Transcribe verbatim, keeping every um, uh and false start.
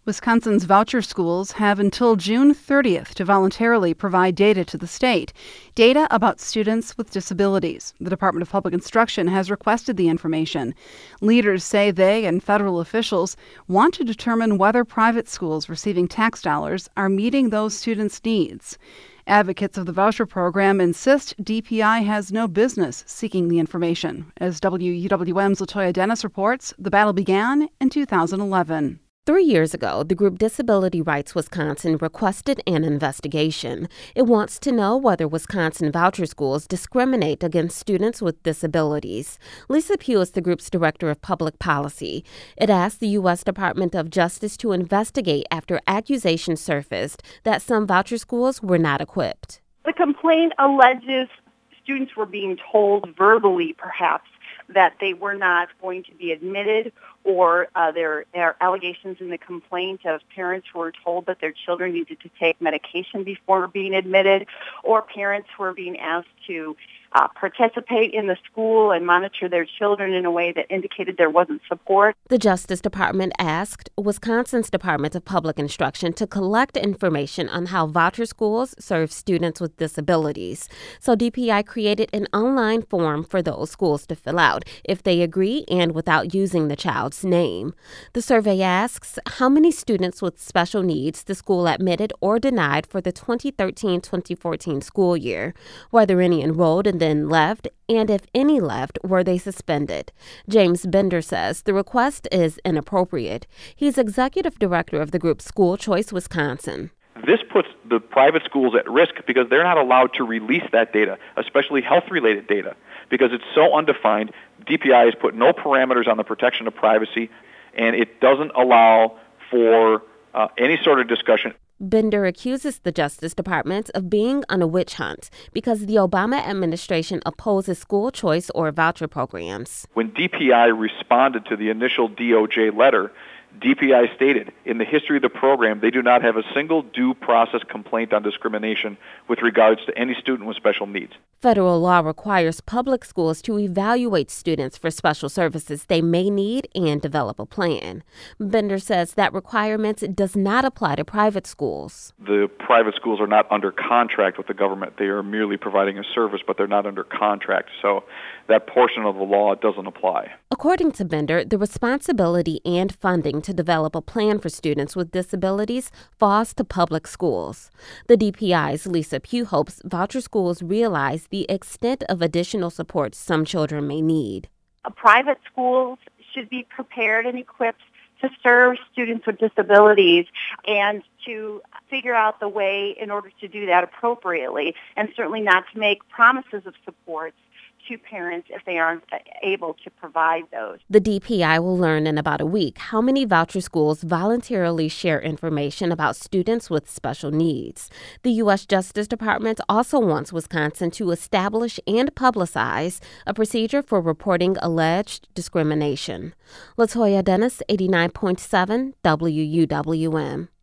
Wisconsin's voucher schools have until June thirtieth to voluntarily provide data to the state, data about students with disabilities. The Department of Public Instruction has requested the information. Leaders say they and federal officials want to determine whether private schools receiving tax dollars are meeting those students' needs. Advocates of the voucher program insist D P I has no business seeking the information. As W U W M's Latoya Dennis reports, the battle began in two thousand eleven. Three years ago, the group Disability Rights Wisconsin requested an investigation. It wants to know whether Wisconsin voucher schools discriminate against students with disabilities. Lisa Pugh is the group's director of public policy. It asked the U S Department of Justice to investigate after accusations surfaced that some voucher schools were not equipped. The complaint alleges students were being told verbally, perhaps, that they were not going to be admitted, or uh, there are allegations in the complaint of parents who were told that their children needed to take medication before being admitted, or parents who were being asked to uh, participate in the school and monitor their children in a way that indicated there wasn't support. The Justice Department asked Wisconsin's Department of Public Instruction to collect information on how voucher schools serve students with disabilities. So D P I created an online form for those schools to fill out if they agree and without using the child's name. The survey asks how many students with special needs the school admitted or denied for the twenty thirteen twenty fourteen school year, whether any enrolled and then left, and if any left, were they suspended. James Bender says the request is inappropriate. He's executive director of the group School Choice Wisconsin. This puts the private schools at risk because they're not allowed to release that data, especially health-related data, because it's so undefined. D P I has put no parameters on the protection of privacy, and it doesn't allow for uh, any sort of discussion. Bender accuses the Justice Department of being on a witch hunt because the Obama administration opposes school choice or voucher programs. When D P I responded to the initial D O J letter, D P I stated, in the history of the program, they do not have a single due process complaint on discrimination with regards to any student with special needs. Federal law requires public schools to evaluate students for special services they may need and develop a plan. Bender says that requirement does not apply to private schools. The private schools are not under contract with the government. They are merely providing a service, but they're not under contract. So that portion of the law doesn't apply. According to Bender, the responsibility and funding to develop a plan for students with disabilities falls to public schools. The D P I's Lisa Pugh hopes voucher schools realize the extent of additional support some children may need. Uh, private schools should be prepared and equipped to serve students with disabilities and to figure out the way in order to do that appropriately, and certainly not to make promises of support to parents if they aren't able to provide those. The D P I will learn in about a week how many voucher schools voluntarily share information about students with special needs. The U S Justice Department also wants Wisconsin to establish and publicize a procedure for reporting alleged discrimination. Latoya Dennis, eighty-nine point seven W U W M.